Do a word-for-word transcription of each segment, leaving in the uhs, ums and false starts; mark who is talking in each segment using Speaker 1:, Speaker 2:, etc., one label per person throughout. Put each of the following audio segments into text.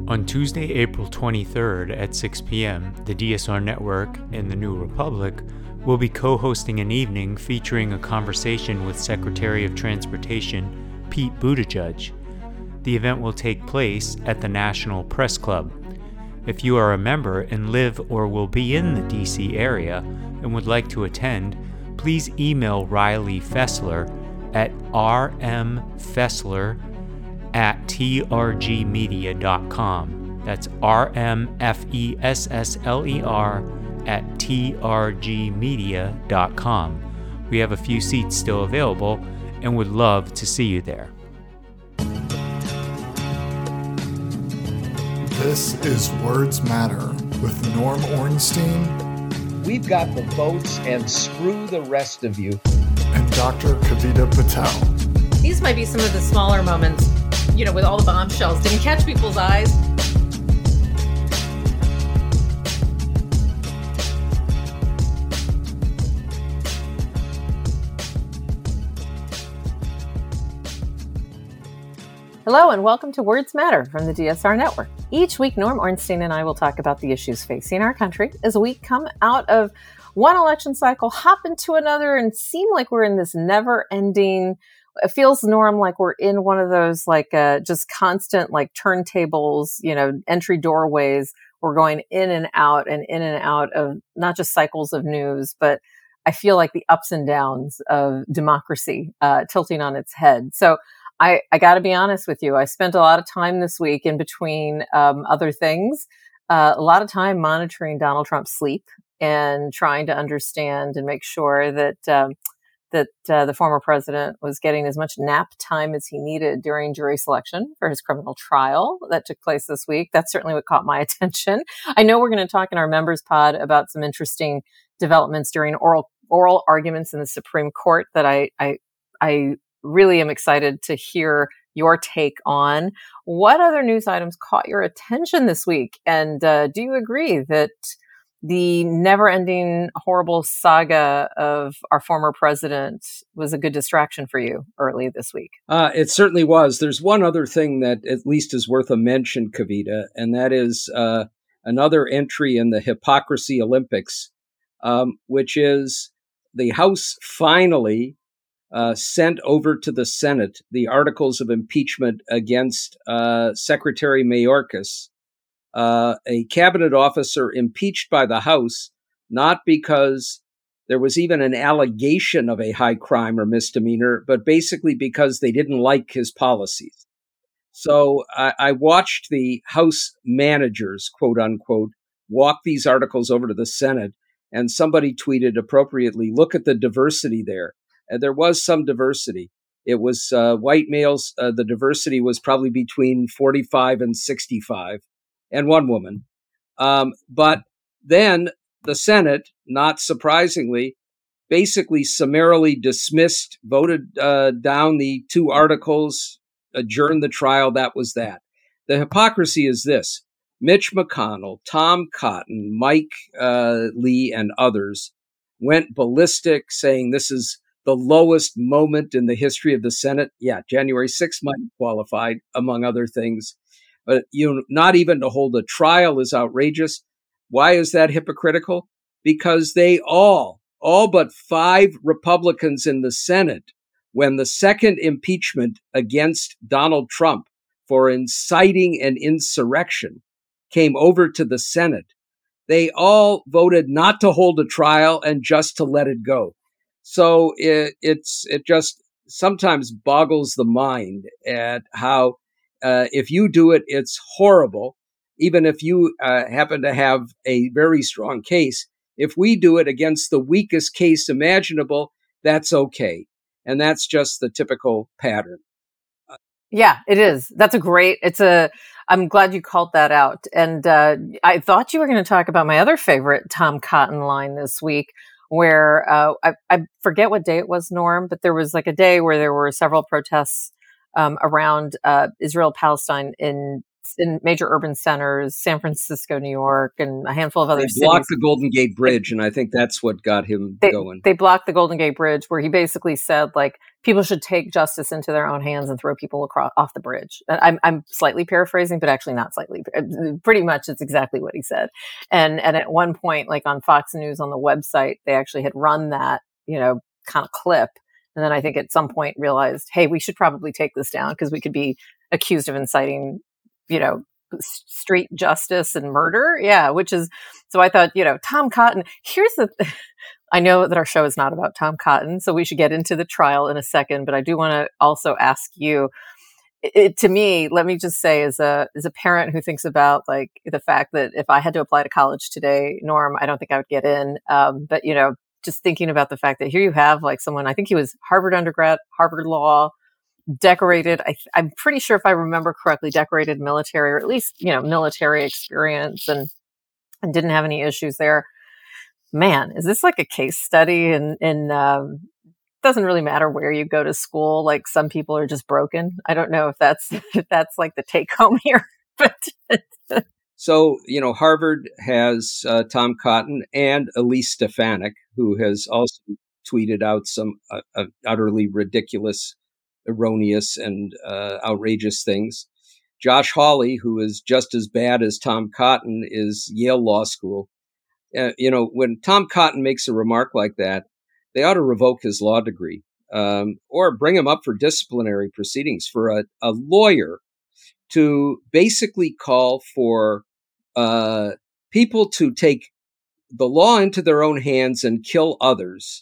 Speaker 1: On Tuesday, April twenty-third at six p.m., the D S R Network and the New Republic will be co-hosting an evening featuring a conversation with Secretary of Transportation Pete Buttigieg. The event will take place at the National Press Club. If you are a member and live or will be in the D C area and would like to attend, please email Riley Fessler at rmfessler at t r g media dot com. That's R M F E S S L E R at t r g media dot com. We have a few seats still available and would love to see you there.
Speaker 2: This is Words Matter with Norm Ornstein.
Speaker 3: We've got the votes and screw the rest of you.
Speaker 2: And Doctor Kavita Patel.
Speaker 4: These might be some of the smaller moments, you know, with all the bombshells. Didn't catch people's eyes. Hello and welcome to Words Matter from the D S R Network. Each week, Norm Ornstein and I will talk about the issues facing our country as we come out of one election cycle, hop into another, and seem like we're in this never-ending. It feels, Norm, like we're in one of those like uh, just constant like turntables, you know, entry doorways. We're going in and out and in and out of not just cycles of news, but I feel like the ups and downs of democracy uh, tilting on its head. So I, I got to be honest with you. I spent a lot of time this week in between um, other things, uh, a lot of time monitoring Donald Trump's sleep and trying to understand and make sure that um, that uh, the former president was getting as much nap time as he needed during jury selection for his criminal trial that took place this week. That's certainly what caught my attention. I know we're going to talk in our members pod about some interesting developments during oral oral arguments in the Supreme Court that I I, I really am excited to hear your take on. What other news items caught your attention this week? And uh, do you agree that the never-ending horrible saga of our former president was a good distraction for you early this week?
Speaker 3: Uh, it certainly was. There's one other thing that at least is worth a mention, Kavita, and that is uh, another entry in the Hypocrisy Olympics, um, which is the House finally uh, sent over to the Senate the articles of impeachment against uh, Secretary Mayorkas, Uh, a cabinet officer impeached by the House, not because there was even an allegation of a high crime or misdemeanor, but basically because they didn't like his policies. So I, I watched the House managers, quote unquote, walk these articles over to the Senate, and somebody tweeted appropriately, look at the diversity there. And there was some diversity. It was uh, white males. Uh, the diversity was probably between forty-five and sixty-five. And one woman. Um, but then the Senate, not surprisingly, basically summarily dismissed, voted uh, down the two articles, adjourned the trial. That was that. The hypocrisy is this. Mitch McConnell, Tom Cotton, Mike uh, Lee, and others went ballistic, saying this is the lowest moment in the history of the Senate. Yeah, January sixth might have qualified, among other things. But you know, not even to hold a trial is outrageous. Why is that hypocritical? Because they all, all but five Republicans in the Senate, when the second impeachment against Donald Trump for inciting an insurrection came over to the Senate, they all voted not to hold a trial and just to let it go. So it, it's it just sometimes boggles the mind at how Uh, if you do it, it's horrible. Even if you uh, happen to have a very strong case, if we do it against the weakest case imaginable, that's okay. And that's just the typical pattern.
Speaker 4: Yeah, it is. That's a great, it's a, I'm glad you called that out. And uh, I thought you were going to talk about my other favorite Tom Cotton line this week, where uh, I, I forget what day it was, Norm, but there was like a day where there were several protests Um, around uh, Israel-Palestine in in major urban centers, San Francisco, New York, and a handful of other
Speaker 3: they
Speaker 4: cities.
Speaker 3: blocked the Golden Gate Bridge, and I think that's what got him
Speaker 4: they,
Speaker 3: going.
Speaker 4: They blocked the Golden Gate Bridge, where he basically said, like, people should take justice into their own hands and throw people across off the bridge. I'm I'm slightly paraphrasing, but actually not slightly. Pretty much, it's exactly what he said. And and at one point, like on Fox News on the website, they actually had run that, you know, kind of clip. And then I think at some point realized, hey, we should probably take this down because we could be accused of inciting, you know, street justice and murder. Yeah, which is, so I thought, you know, Tom Cotton, here's the, I know that our show is not about Tom Cotton, so we should get into the trial in a second, but I do want to also ask you, it, to me, let me just say, as a as a parent who thinks about like the fact that if I had to apply to college today, Norm, I don't think I would get in. Um, but, you know, just thinking about the fact that here you have like someone, I think he was Harvard undergrad, Harvard Law, decorated, I, I'm pretty sure if I remember correctly, decorated military, or at least, you know, military experience, and, and didn't have any issues there. Man, is this like a case study? And, and um, doesn't really matter where you go to school. Like some people are just broken. I don't know if that's, if that's like the take home here, but.
Speaker 3: So, you know, Harvard has uh, Tom Cotton and Elise Stefanik, who has also tweeted out some uh, uh, utterly ridiculous, erroneous, and uh, outrageous things. Josh Hawley, who is just as bad as Tom Cotton, is Yale Law School. Uh, you know, when Tom Cotton makes a remark like that, they ought to revoke his law degree um, or bring him up for disciplinary proceedings for a, a lawyer to basically call for uh, people to take the law into their own hands and kill others.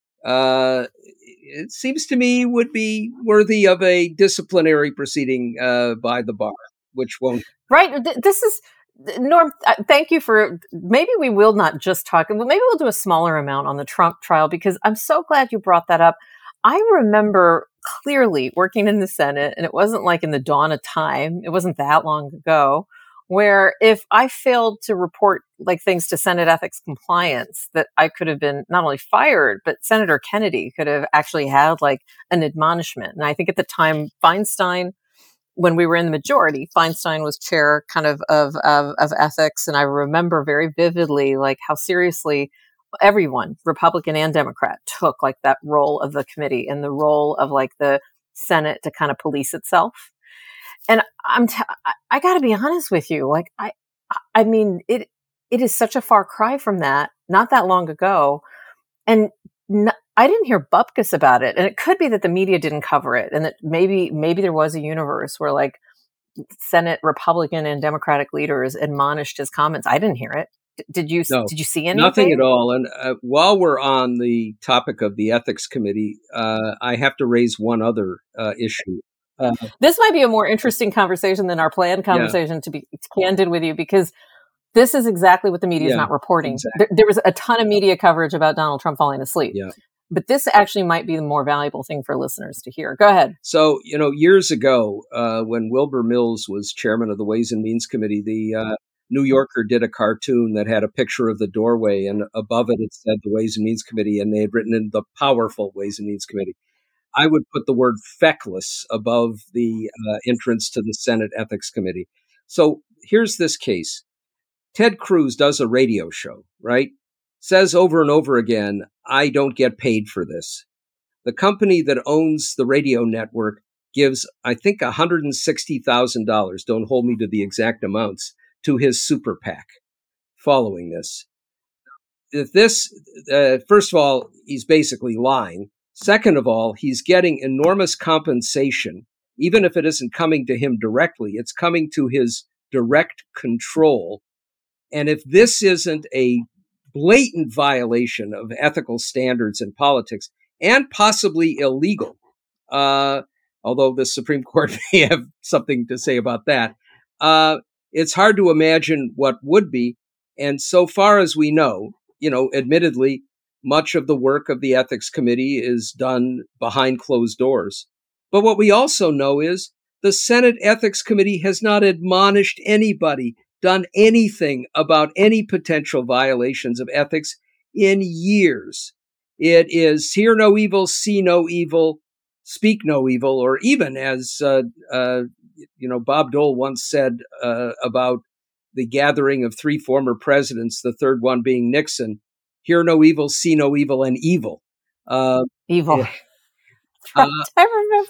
Speaker 3: Uh, it seems to me would be worthy of a disciplinary proceeding uh, by the bar, which won't.
Speaker 4: Right. This is, Norm, thank you for, maybe we will not just talk, maybe we'll do a smaller amount on the Trump trial, because I'm so glad you brought that up. I remember clearly working in the Senate, and it wasn't like in the dawn of time, it wasn't that long ago, where if I failed to report like things to Senate Ethics Compliance, that I could have been not only fired, but Senator Kennedy could have actually had like an admonishment. And I think at the time, Feinstein, when we were in the majority, Feinstein was chair kind of of, of, of ethics. And I remember very vividly like how seriously everyone, Republican and Democrat, took like that role of the committee and the role of like the Senate to kind of police itself. And I'm, t- I got to be honest with you. Like, I, I mean, it, it is such a far cry from that, not that long ago. And n- I didn't hear bupkis about it. And it could be that the media didn't cover it. And that maybe, maybe there was a universe where like Senate Republican and Democratic leaders admonished his comments. I didn't hear it. D- did you,
Speaker 3: No,
Speaker 4: did you see anything?
Speaker 3: Nothing at all. And uh, while we're on the topic of the ethics committee, uh, I have to raise one other uh, issue. Uh,
Speaker 4: this might be a more interesting conversation than our planned conversation, yeah. to be candid with you, because this is exactly what the media is yeah, not reporting.
Speaker 3: Exactly.
Speaker 4: There, there was a ton of media coverage about Donald Trump falling asleep.
Speaker 3: Yeah.
Speaker 4: But this actually might be the more valuable thing for listeners to hear. Go ahead.
Speaker 3: So, you know, years ago, uh, when Wilbur Mills was chairman of the Ways and Means Committee, the uh, New Yorker did a cartoon that had a picture of the doorway, and above it, it said the Ways and Means Committee, and they had written in the powerful Ways and Means Committee. I would put the word feckless above the uh, entrance to the Senate Ethics Committee. So here's this case. Ted Cruz does a radio show, right? Says over and over again, I don't get paid for this. The company that owns the radio network gives, I think, one hundred sixty thousand dollars, don't hold me to the exact amounts, to his super PAC following this. If this, uh, first of all, he's basically lying. Second of all, he's getting enormous compensation, even if it isn't coming to him directly, it's coming to his direct control. And if this isn't a blatant violation of ethical standards in politics, and possibly illegal, uh, although the Supreme Court may have something to say about that, uh, it's hard to imagine what would be. And so far as we know, you know, admittedly, much of the work of the Ethics Committee is done behind closed doors. But what we also know is the Senate Ethics Committee has not admonished anybody, done anything about any potential violations of ethics in years. It is hear no evil, see no evil, speak no evil, or even as uh, uh, you know, Bob Dole once said uh, about the gathering of three former presidents, the third one being Nixon, hear no evil, see no evil, and evil. Uh,
Speaker 4: Evil.
Speaker 3: yeah.
Speaker 4: Right.
Speaker 3: Uh,
Speaker 4: I remember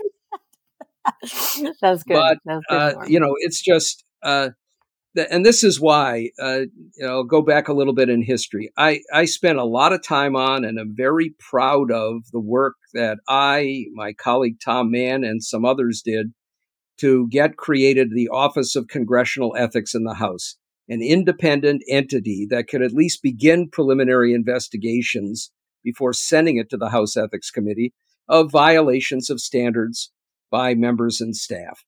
Speaker 4: that. That's good.
Speaker 3: but,
Speaker 4: That's good.
Speaker 3: uh,
Speaker 4: Norm.
Speaker 3: you know, it's just, uh, th- and this is why, uh, you know, go back a little bit in history. I, I spent a lot of time on and am very proud of the work that I, my colleague Tom Mann, and some others did to get created the Office of Congressional Ethics in the House, an independent entity that could at least begin preliminary investigations before sending it to the House Ethics Committee of violations of standards by members and staff.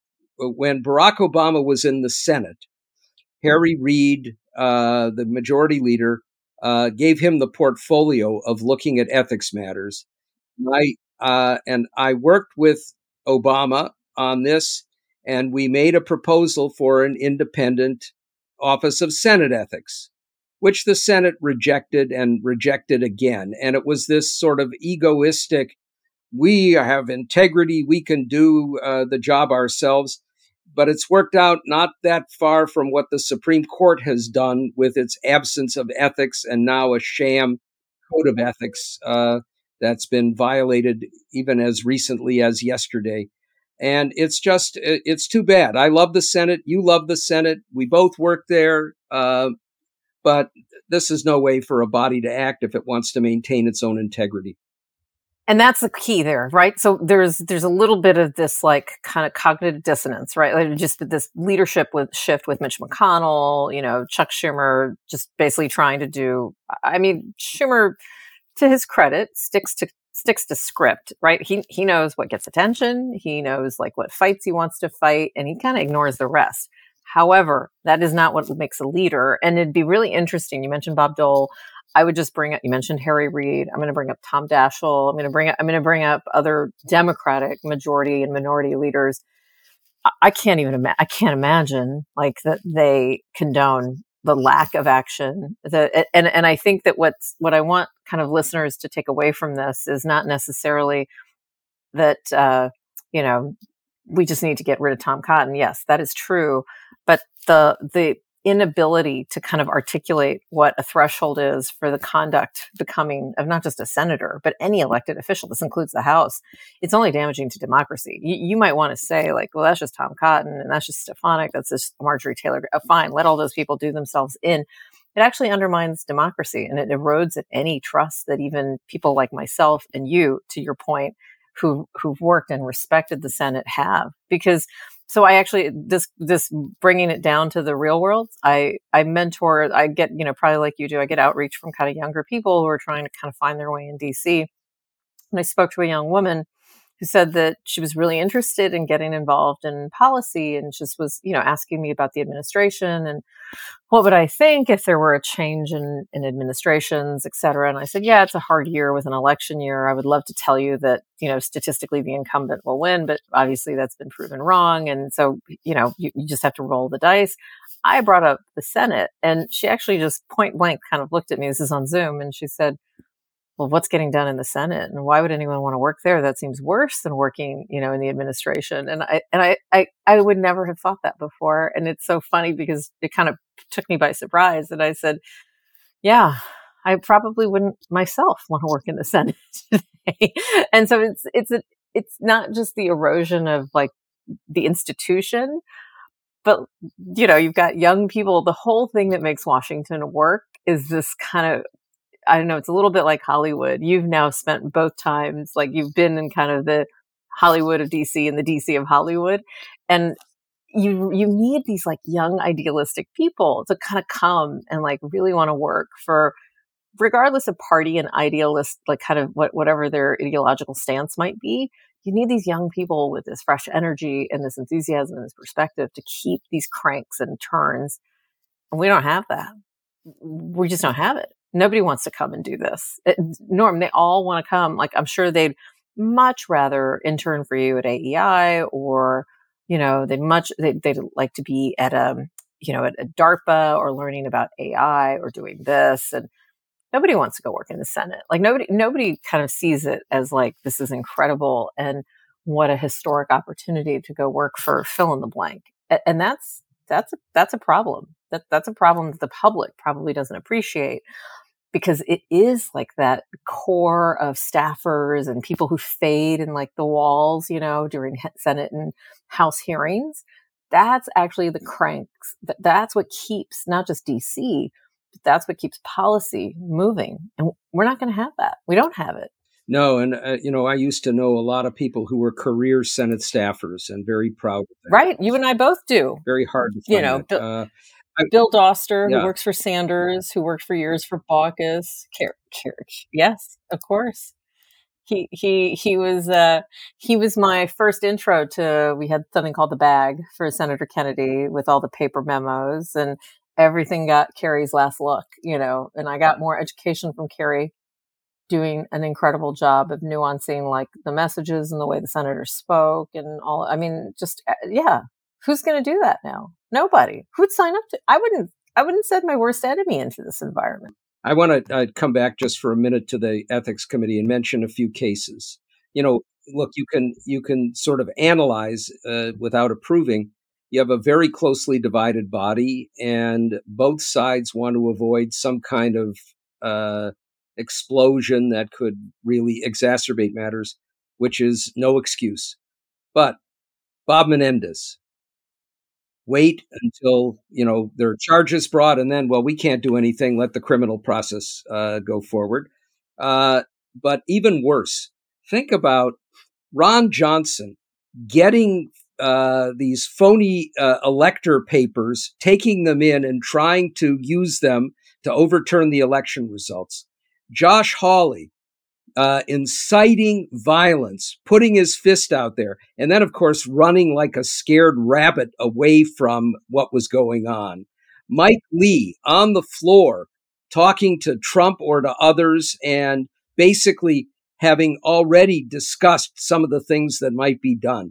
Speaker 3: When Barack Obama was in the Senate, Harry Reid, uh, the majority leader, uh, gave him the portfolio of looking at ethics matters. I, uh, and I worked with Obama on this, and we made a proposal for an independent Office of Senate Ethics, which the Senate rejected and rejected again. And it was this sort of egoistic, we have integrity, we can do uh, the job ourselves. But it's worked out not that far from what the Supreme Court has done with its absence of ethics and now a sham code of ethics uh, that's been violated even as recently as yesterday. And it's just, it's too bad. I love the Senate. You love the Senate. We both work there. Uh, but this is no way for a body to act if it wants to maintain its own integrity.
Speaker 4: And that's the key there, right? So there's there's a little bit of this like kind of cognitive dissonance, right? Like just this leadership with shift with Mitch McConnell, you know, Chuck Schumer just basically trying to do. I mean, Schumer, to his credit, sticks to sticks to script, right? He he knows what gets attention. He knows like what fights he wants to fight, and he kind of ignores the rest. However, that is not what makes a leader. And it'd be really interesting. You mentioned Bob Dole. I would just bring up, you mentioned Harry Reid. I'm going to bring up Tom Daschle. I'm going to bring up, I'm going to bring up other Democratic majority and minority leaders. I, I can't even imagine, I can't imagine like that they condone the lack of action. The, and, and I think that what's, what I want kind of listeners to take away from this is not necessarily that, uh, you know, we just need to get rid of Tom Cotton. Yes, that is true. But the, the, inability to kind of articulate what a threshold is for the conduct becoming of not just a senator, but any elected official. This includes the House. It's only damaging to democracy. You, you might want to say like, well, that's just Tom Cotton and that's just Stefanik. That's just Marjorie Taylor. Oh, fine. Let all those people do themselves in. It actually undermines democracy and it erodes at any trust that even people like myself and you, to your point, who, who've worked and respected the Senate have. Because So I actually, this, this bringing it down to the real world, I, I mentor, I get, you know, probably like you do, I get outreach from kind of younger people who are trying to kind of find their way in D C. And I spoke to a young woman who said that she was really interested in getting involved in policy and just was, you know, asking me about the administration and what would I think if there were a change in, in administrations, et cetera. And I said, yeah, it's a hard year with an election year. I would love to tell you that, you know, statistically the incumbent will win, but obviously that's been proven wrong. And so, you know, you, you just have to roll the dice. I brought up the Senate and she actually just point blank kind of looked at me. This is on Zoom. And she said, well, what's getting done in the Senate and why would anyone want to work there? That seems worse than working, you know, in the administration. And I, and I, I, I would never have thought that before. And it's so funny because it kind of took me by surprise. And I said, yeah, I probably wouldn't myself want to work in the Senate today. And so it's, it's, a, it's not just the erosion of like the institution, but, you know, you've got young people. The whole thing that makes Washington work is this kind of, I don't know, it's a little bit like Hollywood. You've now spent both times, like you've been in kind of the Hollywood of D C and the D C of Hollywood. And you you need these like young idealistic people to kind of come and like really want to work for, regardless of party and idealist, like kind of what, whatever their ideological stance might be. You need these young people with this fresh energy and this enthusiasm and this perspective to keep these cranks and turns. And we don't have that. We just don't have it. Nobody wants to come and do this. It, Norm, they all want to come. Like, I'm sure they'd much rather intern for you at A E I or, you know, they'd much, they'd, they'd like to be at a, you know, at a DARPA or learning about A I or doing this. And nobody wants to go work in the Senate. Like nobody, nobody kind of sees it as like, this is incredible. And what a historic opportunity to go work for fill in the blank. And that's that's a, that's a problem. That that's a problem that the public probably doesn't appreciate, because it is like that core of staffers and people who fade in like the walls, you know, during Senate and House hearings. That's actually the cranks. That's what keeps not just D C, but that's what keeps policy moving. And we're not going to have that. We don't have it.
Speaker 3: No, and uh, you know, I used to know a lot of people who were career Senate staffers, and very proud of that.
Speaker 4: Right, you and I both do.
Speaker 3: Very hard to find.
Speaker 4: You know,
Speaker 3: that.
Speaker 4: Bill,
Speaker 3: uh, I,
Speaker 4: Bill Doster,
Speaker 3: yeah.
Speaker 4: who works for Sanders, who worked for years for Baucus. Car- Car- yes, of course. He he he was uh, he was my first intro to. We had something called the bag for Senator Kennedy with all the paper memos, and everything got Kerry's last look. You know, and I got more education from Kerry, doing an incredible job of nuancing like the messages and the way the senators spoke and all. I mean, just, yeah. Who's going to do that now? Nobody. Who'd sign up to, I wouldn't, I wouldn't send my worst enemy into this environment.
Speaker 3: I want to uh, come back just for a minute to the ethics committee and mention a few cases. You know, look, you can, you can sort of analyze uh, without approving. You have a very closely divided body, and both sides want to avoid some kind of, uh, explosion that could really exacerbate matters, which is no excuse. But Bob Menendez, wait until, you know, there are charges brought, and then, well, we can't do anything. Let the criminal process uh, go forward. Uh, but even worse, think about Ron Johnson getting uh, these phony uh, elector papers, taking them in and trying to use them to overturn the election results. Josh Hawley, uh, inciting violence, putting his fist out there, and then, of course, running like a scared rabbit away from what was going on. Mike Lee on the floor talking to Trump or to others and basically having already discussed some of the things that might be done.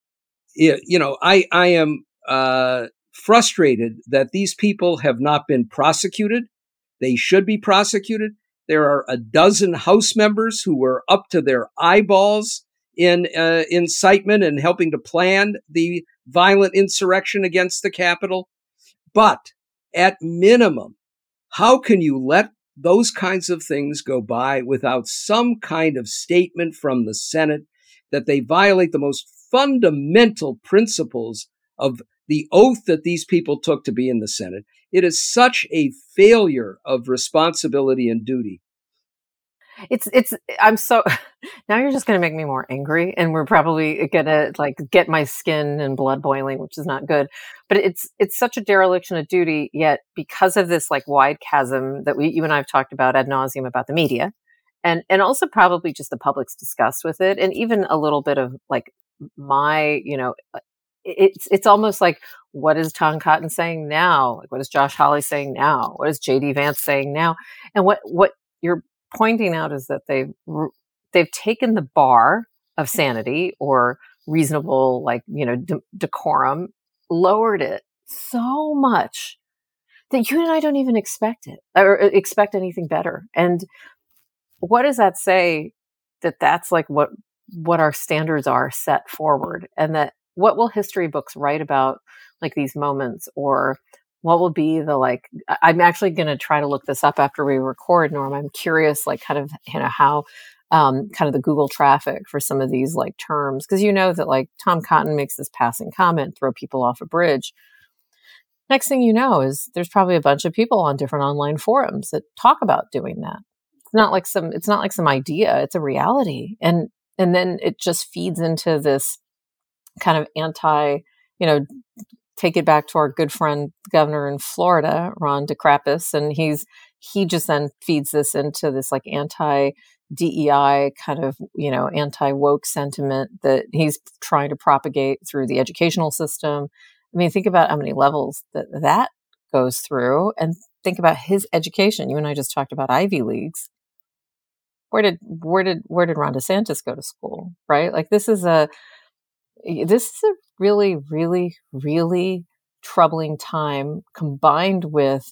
Speaker 3: You know, I, I am uh, frustrated that these people have not been prosecuted. They should be prosecuted. There are a dozen House members who were up to their eyeballs in uh, incitement and helping to plan the violent insurrection against the Capitol. But at minimum, how can you let those kinds of things go by without some kind of statement from the Senate that they violate the most fundamental principles of the oath that these people took to be in the Senate? It is such a failure of responsibility and duty.
Speaker 4: It's, it's, I'm so, now you're just going to make me more angry, and we're probably going to like get my skin and blood boiling, which is not good. But it's, it's such a dereliction of duty, yet because of this like wide chasm that we, you and I have talked about ad nauseum about the media, and, and also probably just the public's disgust with it. And even a little bit of like my, you know, it's, it's almost like, what is Tom Cotton saying now? Like, what is Josh Hawley saying now? What is J D Vance saying now? And what, what you're pointing out is that they've they've taken the bar of sanity or reasonable, like, you know, de- decorum, lowered it so much that you and I don't even expect it or expect anything better. And what does that say? That that's like what what our standards are set forward, and that what will history books write about like these moments, or what will be the, like, I'm actually going to try to look this up after we record, Norm. I'm curious, like, kind of, you know, how, um, kind of the Google traffic for some of these, like, terms. Because you know that, like, Tom Cotton makes this passing comment, throw people off a bridge. Next thing you know is there's probably a bunch of people on different online forums that talk about doing that. It's not like some, it's not like some idea. It's a reality. And, and then it just feeds into this kind of anti, you know, take it back to our good friend governor in Florida, Ron DeCrapis, and he's he just then feeds this into this like anti D E I kind of, you know, anti woke sentiment that he's trying to propagate through the educational system. I mean, think about how many levels that that goes through, and think about his education. You and I just talked about Ivy Leagues. Where did where did where did Ron DeSantis go to school? Right? Like this is a this is a really, really, really troubling time, combined with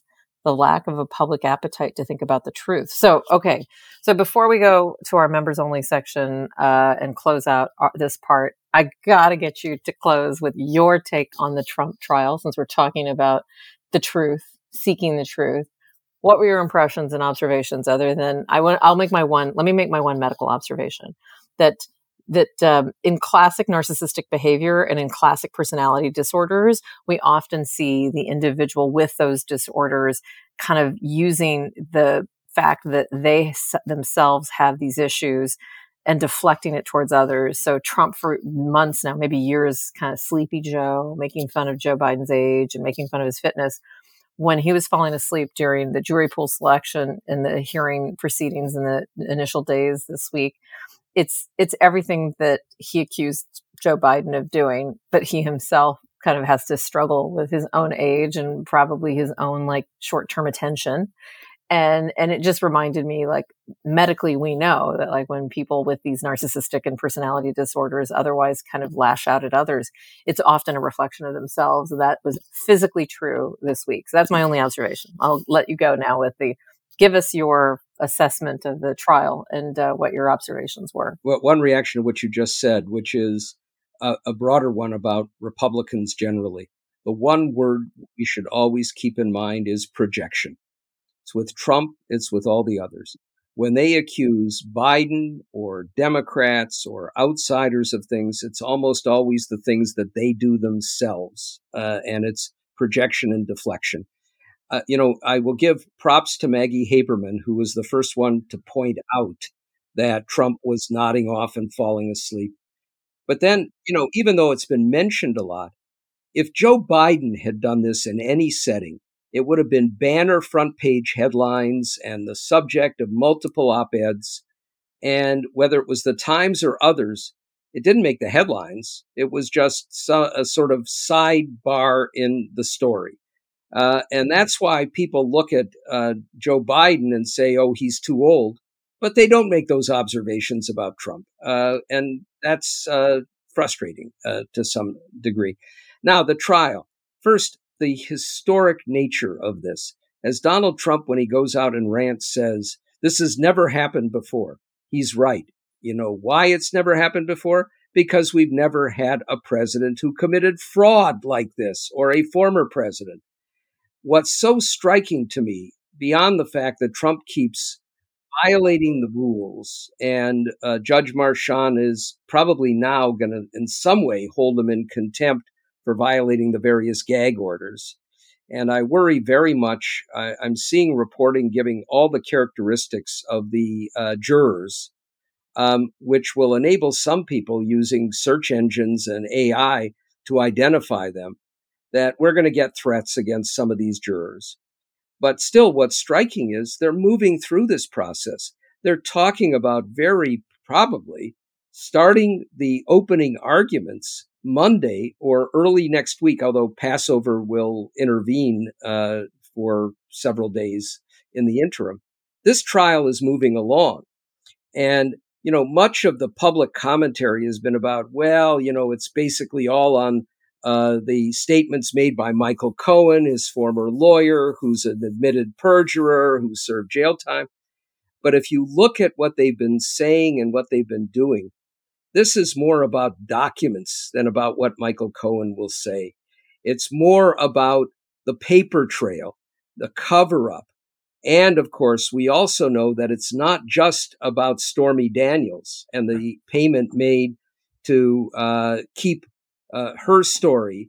Speaker 4: the lack of a public appetite to think about the truth. So, okay. So before we go to our members only section uh, and close out our, this part, I got to get you to close with your take on the Trump trial, since we're talking about the truth, seeking the truth. What were your impressions and observations other than, I want, I'll make my one, let me make my one medical observation that that um, in classic narcissistic behavior and in classic personality disorders, we often see the individual with those disorders kind of using the fact that they s- themselves have these issues and deflecting it towards others. So Trump for months now, maybe years, kind of sleepy Joe, making fun of Joe Biden's age and making fun of his fitness. When he was falling asleep during the jury pool selection and the hearing proceedings in the initial days this week, It's it's everything that he accused Joe Biden of doing, but he himself kind of has to struggle with his own age and probably his own like short-term attention. And and it just reminded me, like, medically we know that like when people with these narcissistic and personality disorders otherwise kind of lash out at others, it's often a reflection of themselves. That was physically true this week. So that's my only observation. I'll let you go now with the give us your assessment of the trial and uh, what your observations were.
Speaker 3: Well, one reaction to what you just said, which is a, a broader one about Republicans generally. The one word we should always keep in mind is projection. It's with Trump, it's with all the others. When they accuse Biden or Democrats or outsiders of things, it's almost always the things that they do themselves, uh, and it's projection and deflection. Uh, you know, I will give props to Maggie Haberman, who was the first one to point out that Trump was nodding off and falling asleep. But then, you know, even though it's been mentioned a lot, if Joe Biden had done this in any setting, it would have been banner front page headlines and the subject of multiple op-eds. And whether it was the Times or others, it didn't make the headlines. It was just so, a sort of sidebar in the story. Uh, and that's why people look at uh, Joe Biden and say, oh, he's too old. But they don't make those observations about Trump. Uh, and that's uh, frustrating uh, to some degree. Now, the trial. First, the historic nature of this. As Donald Trump, when he goes out and rants, says, this has never happened before. He's right. You know why it's never happened before? Because we've never had a president who committed fraud like this, or a former president. What's so striking to me, beyond the fact that Trump keeps violating the rules, and uh, Judge Marchand is probably now going to, in some way, hold him in contempt for violating the various gag orders. And I worry very much. I, I'm seeing reporting giving all the characteristics of the uh, jurors, um, which will enable some people using search engines and A I to identify them, that we're going to get threats against some of these jurors. But still, what's striking is they're moving through this process. They're talking about very probably starting the opening arguments Monday or early next week, although Passover will intervene uh, for several days in the interim. This trial is moving along. And, you know, much of the public commentary has been about, well, you know, it's basically all on Uh, the statements made by Michael Cohen, his former lawyer, who's an admitted perjurer, who served jail time. But if you look at what they've been saying and what they've been doing, this is more about documents than about what Michael Cohen will say. It's more about the paper trail, the cover-up. And of course, we also know that it's not just about Stormy Daniels and the payment made to uh, keep Uh, her story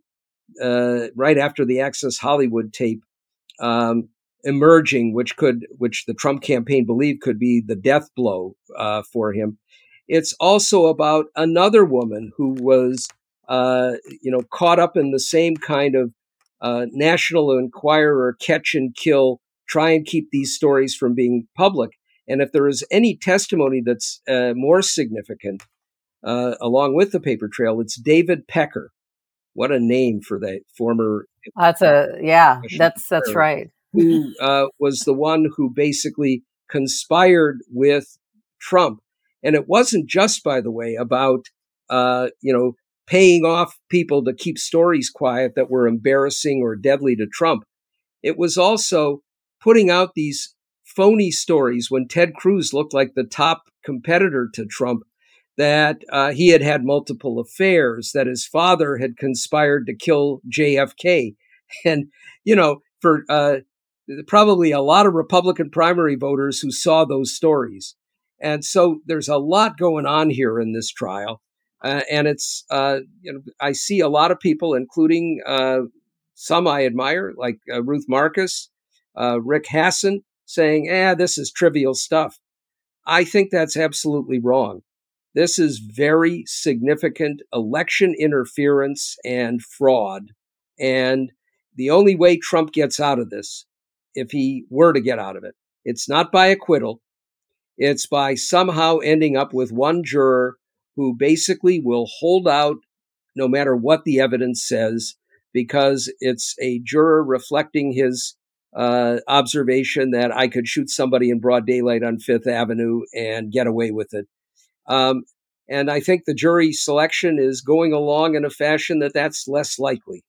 Speaker 3: uh, right after the Access Hollywood tape um, emerging, which could, which the Trump campaign believed could be the death blow uh, for him. It's also about another woman who was, uh, you know, caught up in the same kind of uh, National Enquirer catch and kill, try and keep these stories from being public. And if there is any testimony that's uh, more significant, Uh, along with the paper trail, it's David Pecker. What a name for the former.
Speaker 4: That's a, yeah, that's, that's right.
Speaker 3: Who uh, was the one who basically conspired with Trump. And it wasn't just, by the way, about, uh, you know, paying off people to keep stories quiet that were embarrassing or deadly to Trump. It was also putting out these phony stories when Ted Cruz looked like the top competitor to Trump, that uh, he had had multiple affairs, that his father had conspired to kill J F K. And, you know, for uh, probably a lot of Republican primary voters who saw those stories. And so there's a lot going on here in this trial. Uh, and it's, uh, you know, I see a lot of people, including uh, some I admire, like uh, Ruth Marcus, uh, Rick Hasson, saying, eh, this is trivial stuff. I think that's absolutely wrong. This is very significant election interference and fraud. And the only way Trump gets out of this, if he were to get out of it, it's not by acquittal. It's by somehow ending up with one juror who basically will hold out no matter what the evidence says, because it's a juror reflecting his uh, observation that I could shoot somebody in broad daylight on Fifth Avenue and get away with it. Um, and I think the jury selection is going along in a fashion that that's less likely.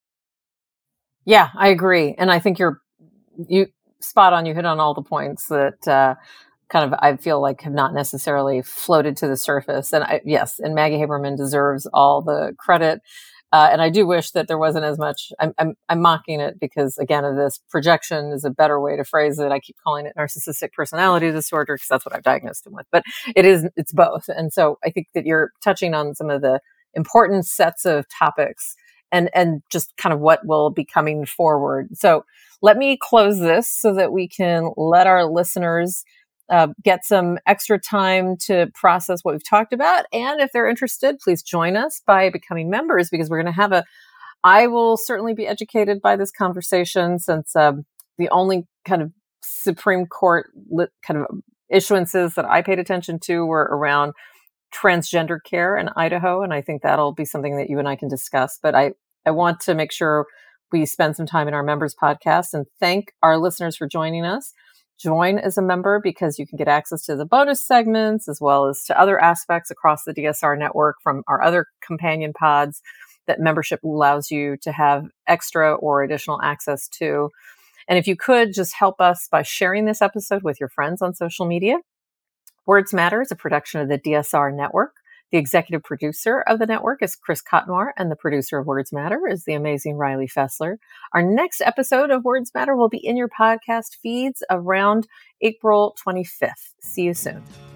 Speaker 4: Yeah, I agree. And I think you're you spot on. You hit on all the points that uh, kind of, I feel like, have not necessarily floated to the surface. And I, yes, and Maggie Haberman deserves all the credit. Uh, and I do wish that there wasn't as much. I'm, I'm, I'm mocking it because, again, of this projection is a better way to phrase it. I keep calling it narcissistic personality disorder because that's what I've diagnosed him with. But it is, it's both. And so I think that you're touching on some of the important sets of topics and and just kind of what will be coming forward. So let me close this so that we can let our listeners Uh, get some extra time to process what we've talked about. And if they're interested, please join us by becoming members, because we're going to have a, I will certainly be educated by this conversation, since um, the only kind of Supreme Court lit, kind of issuances that I paid attention to were around transgender care in Idaho. And I think that'll be something that you and I can discuss. But I, I want to make sure we spend some time in our members podcast and thank our listeners for joining us. Join as a member because you can get access to the bonus segments as well as to other aspects across the D S R network from our other companion pods that membership allows you to have extra or additional access to. And if you could just help us by sharing this episode with your friends on social media. Words Matter is a production of the D S R network. The executive producer of the network is Chris Cotnoir, and the producer of Words Matter is the amazing Riley Fessler. Our next episode of Words Matter will be in your podcast feeds around April twenty-fifth. See you soon.